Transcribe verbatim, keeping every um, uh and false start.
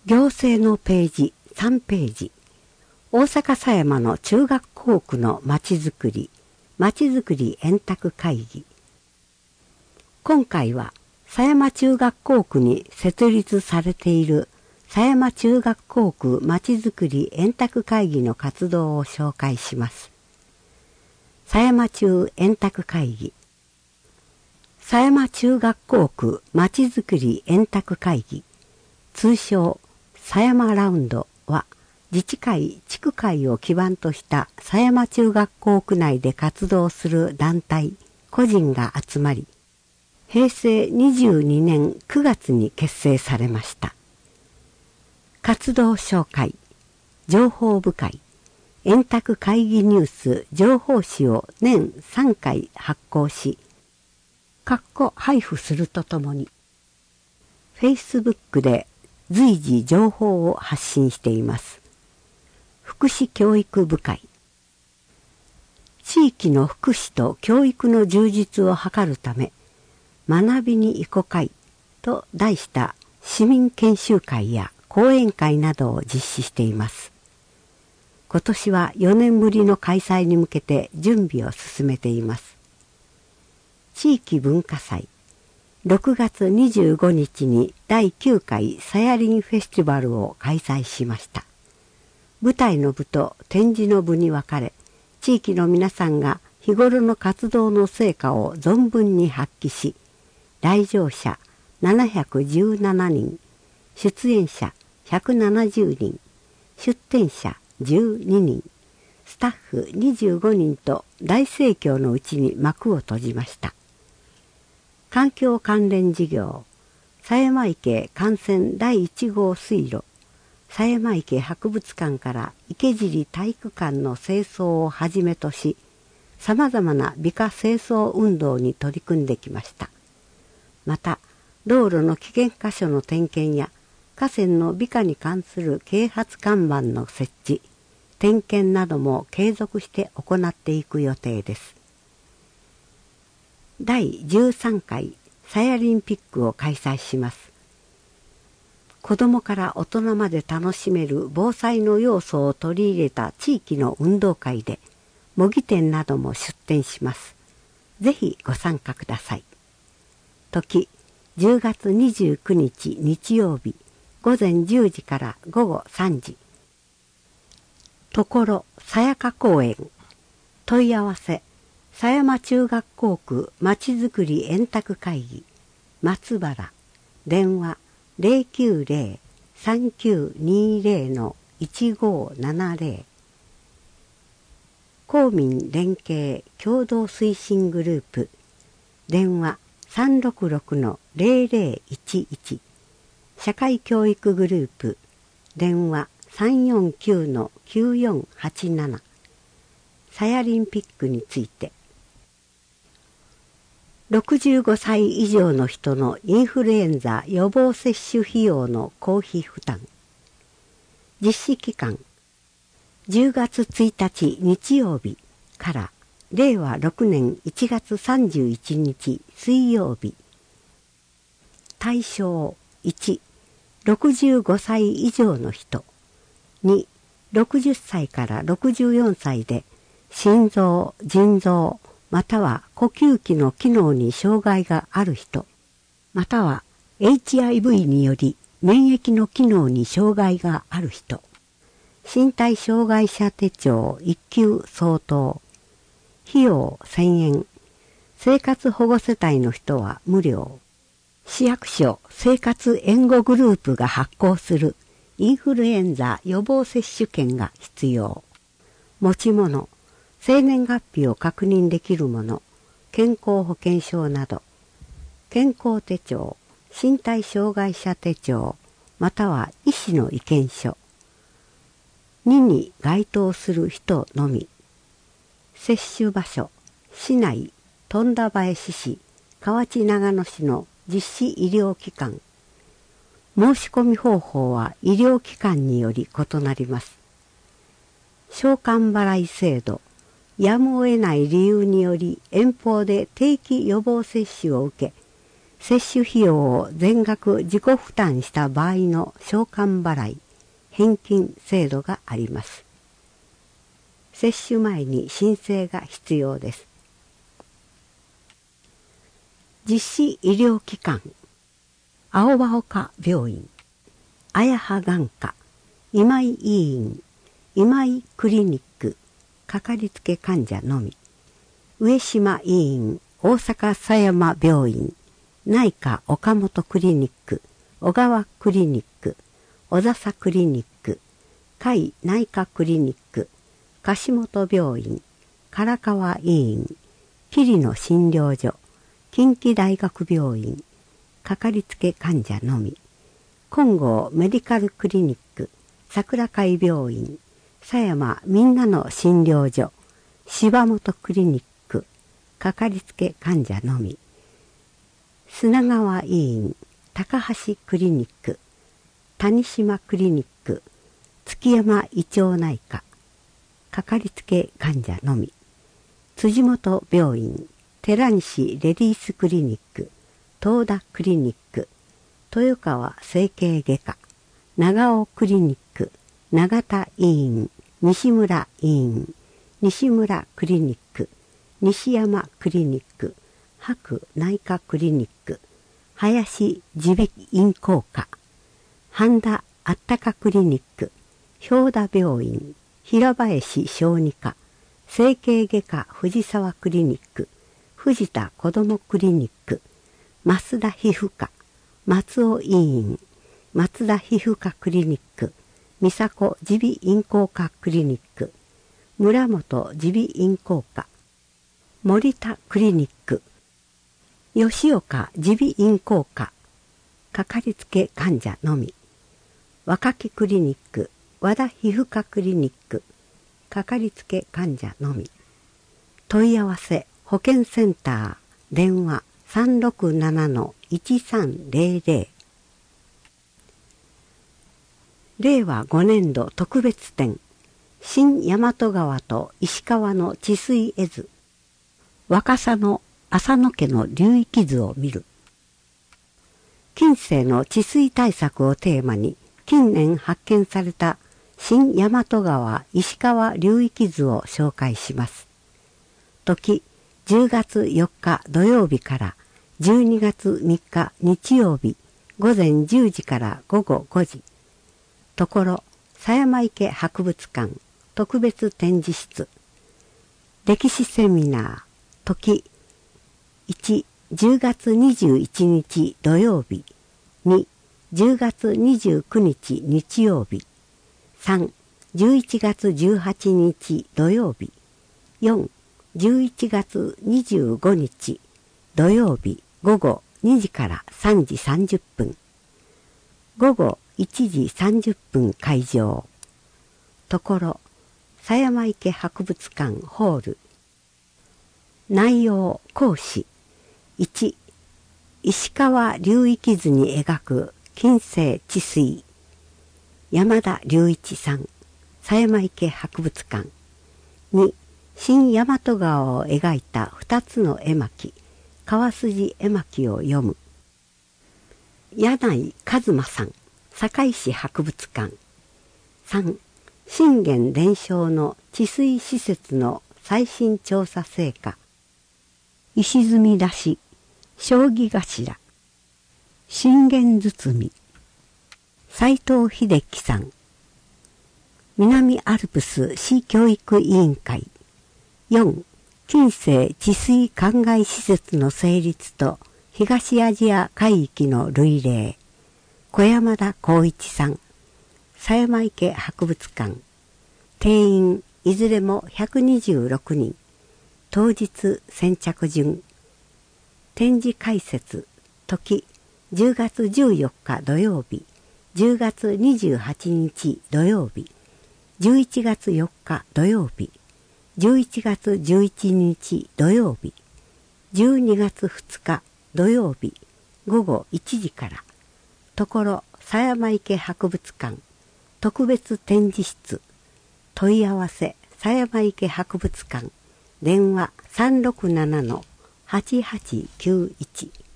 行政のページさんページ、大阪狭山の中学校区のまちづくり、まちづくり円卓会議。今回は狭山中学校区に設立されている狭山中学校区まちづくり円卓会議の活動を紹介します。狭山中円卓会議。狭山中学校区まちづくり円卓会議、通称狭山ラウンドは、自治会・地区会を基盤とした狭山中学校区内で活動する団体、個人が集まり、へいせいにじゅうにねんくがつに結成されました。活動紹介、情報部会、円卓会議ニュース情報誌を年さんかい発行し、括弧配布するとともに、Facebook で随時情報を発信しています。福祉教育部会。地域の福祉と教育の充実を図るため、学びに行こ会と題した市民研修会や講演会などを実施しています。今年はよねんぶりの開催に向けて準備を進めています。地域文化祭。ろくがつにじゅうごにちにだいきゅうかいさやりんフェスティバルを開催しました。舞台の部と展示の部に分かれ、地域の皆さんが日頃の活動の成果を存分に発揮し、来場者ななひゃくじゅうななにん、出演者ひゃくななじゅうにん、出展者じゅうににん、スタッフにじゅうごにんと大盛況のうちに幕を閉じました。環境関連事業、狭山池幹線だいいち号水路、狭山池博物館から池尻体育館の清掃をはじめとし、様々な美化清掃運動に取り組んできました。また、道路の危険箇所の点検や河川の美化に関する啓発看板の設置、点検なども継続して行っていく予定です。だいじゅうさんかいサヤリンピックを開催します。子どもから大人まで楽しめる防災の要素を取り入れた地域の運動会で、模擬店なども出展します。ぜひご参加ください。時、じゅうがつにじゅうくにち日曜日、ごぜんじゅうじからごごさんじ。ところ、さやか公園。問い合わせ、狭山中学校区まちづくり円卓会議、松原、電話 ゼロきゅうゼロ さんきゅうにゼロ いちごななゼロ。公民連携共同推進グループ、電話 さんろくろく ゼロゼロいちいち。社会教育グループ、電話 さんよんきゅう きゅうよんはちなな。サヤリンピックについて。ろくじゅうごさい以上の人のインフルエンザ予防接種費用の公費負担。実施期間、じゅうがつついたち日曜日かられいわろくねんいちがつさんじゅういちにち水曜日。対象いち、ろくじゅうごさい以上の人。に、ろくじゅっさいからろくじゅうよんさいで心臓、腎臓、または呼吸器の機能に障害がある人、または エイチアイブイ により免疫の機能に障害がある人、身体障害者手帳いっきゅう相当、費用せんえん、生活保護世帯の人は無料、市役所生活援護グループが発行するインフルエンザ予防接種券が必要、持ち物、生年月日を確認できるもの、健康保険証など、健康手帳、身体障害者手帳、または医師の意見書。にに該当する人のみ。接種場所、市内、富田林市、河内長野市の実施医療機関。申し込み方法は医療機関により異なります。償還払い制度。やむを得ない理由により遠方で定期予防接種を受け、 接種費用を全額自己負担した場合の償還払い、返金制度があります。接種前に申請が必要です。実施医療機関、青葉丘病院、綾葉眼科、今井医院、今井クリニック、かかりつけ患者のみ、上島医院、大阪狭山病院、内科岡本クリニック、小川クリニック、小笹クリニック、甲斐内科クリニック、樫本病院、唐川医院、桐野診療所、近畿大学病院、かかりつけ患者のみ、金剛メディカルクリニック、桜海病院、狭山みんなの診療所、柴本クリニック、かかりつけ患者のみ、砂川医院、高橋クリニック、谷島クリニック、月山胃腸内科、かかりつけ患者のみ、辻元病院、寺西レディースクリニック、東田クリニック、豊川整形外科、長尾クリニック、永田医院、西村医院、西村クリニック、西山クリニック、白内科クリニック、林耳鼻咽喉科、半田あったかクリニック、氷田病院、平林小児科、整形外科藤沢クリニック、藤田子どもクリニック、増田皮膚科、松尾医院、松田皮膚科クリニック、三迫耳鼻咽喉科クリニック、村本耳鼻咽喉科、森田クリニック、吉岡耳鼻咽喉科、かかりつけ患者のみ、若木クリニック、和田皮膚科クリニック、かかりつけ患者のみ。問い合わせ保健センター、電話 さんろくななのいちさんぜろぜろ。れいわごねんど特別展、新大和川と石川の治水絵図、若狭の浅野家の流域図を見る。近世の治水対策をテーマに近年発見された新大和川石川流域図を紹介します。時じゅうがつよっか土曜日からじゅうにがつみっか日曜日午前じゅうじから午後ごじ。ところ狭山池博物館特別展示室。歴史セミナー時いち、じゅうがつにじゅういちにち土曜日、に、じゅうがつにじゅうくにち日曜日、さん、じゅういちがつじゅうはちにち土曜日、よん、じゅういちがつにじゅうごにち土曜日午後にじからさんじさんじゅっぷん、午後いちじさんじゅっぷん開場。ところ狭山池博物館ホール。内容講師いち、石川流域図に描く近世治水、山田隆一さん、狭山池博物館。に、新大和川を描いた二つの絵巻、川筋絵巻を読む。柳井一馬さん、堺市博物館。さん、信玄伝承の治水施設の最新調査成果。石積み出し、将棋頭、信玄包、斉藤秀樹さん。南アルプス市教育委員会。よん、近世治水灌漑施設の成立と東アジア海域の類例。小山田光一さん。狭山池博物館。定員いずれもひゃくにじゅうろくにん。当日先着順。展示開設時じゅうがつじゅうよっか土曜日、じゅうがつにじゅうはちにち土曜日、じゅういちがつよっか土曜日、じゅういちがつじゅういちにち土曜日、じゅうにがつふつか土曜日午後いちじから。ところ狭山池博物館特別展示室。問い合わせ狭山池博物館。電話 さんろくななのはちはちきゅういち。